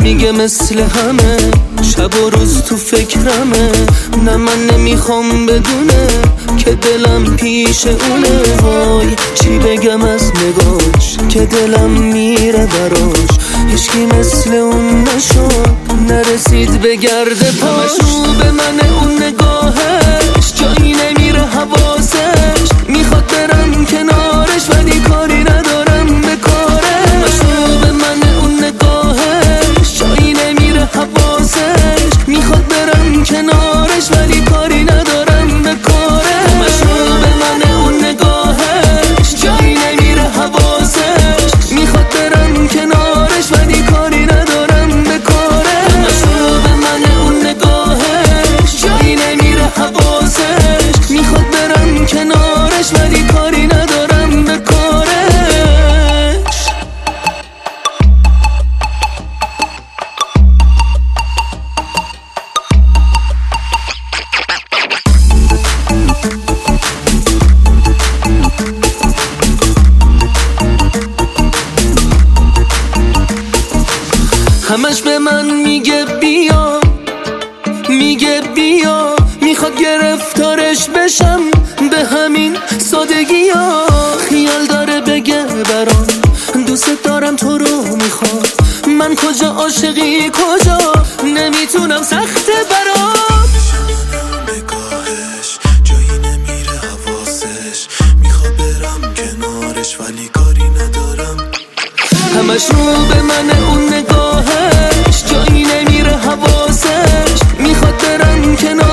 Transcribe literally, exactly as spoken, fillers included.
میگه مثل همه شب و روز تو فکرمه. نه من نمیخوام بدونه که دلم پیش اونه. وای چی بگم از نگاش که دلم میره براش. هیچکی مثل اون نشد نرسید به گرد پاش. رو به من اون نگاهش جایی نمیره حواسش. میخواد برم کنارش ولی کاری ندارم به کارش. رو به من اون نگاهش جایی نمیره حواسش. میخواد برم کنارش ولی کاری ندارم به کارش. رو به من اون نگاهش جایی نمیره حواسش. میخواد برم کنارش ولی کاری ندارم به کارش. رو به من اون نگاهش جایی نمیره حواسش. میخواد برم کنارش ولی کاری ندارم به کارش. همش به من میگه بیا، میگه بیا، میخواد گرفتارش بشم به همین سادگی ها. خیال داره بگه برام دوست دارم تو رو میخوام. من کجا عاشقی کجا نمیتونم سخته برام. نگاهش جایی نمیره حواسش. میخواد برم کنارش ولی کاری ندارم. همش رو به من اون نگاهش جایی نمیره حواسش. میخواد برم کنار